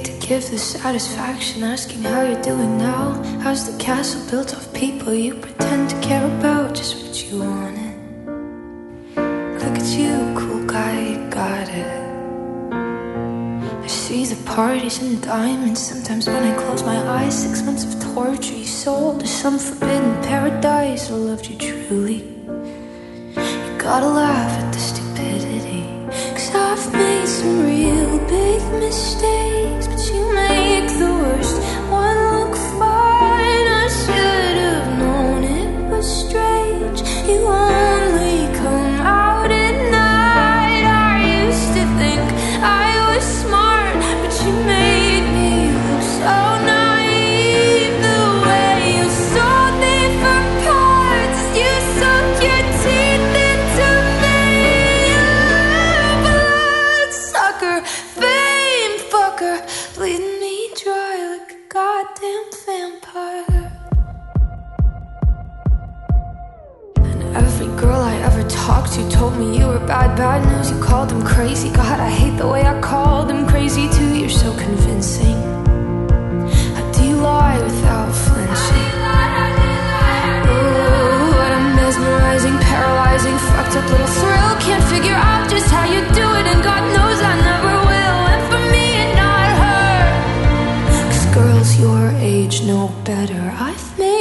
hate to give the satisfaction, asking how you're doing now. How's the castle built of people you pretend to care about? Just what you wanted. Look at you, cool guy, you got it. I see the parties and diamonds. Sometimes when I close my eyes, 6 months of torture you sold to some forbidden paradise. I loved you truly. You gotta laugh at the stupidity, 'cause I've made some real big mistakes, but you make the worst one look fine. I should have known it was strange. You only come out at night. I used to think I was smart, but you made me look so naive. The way you sold me for parts, you sunk your teeth into me. Bloodsucker, fame fucker, bleeding me dry like a goddamn vampire. And every girl I ever talked to told me you were bad, bad news. You called them crazy. God, I hate the way I called them crazy too. You're so convincing. How do you lie without flinching? Oh, what a mesmerizing, paralyzing, fucked up little thrill. Can't figure out just how you do it, and God knows I never will. And for me and not her, 'cause girls your age know better. I've made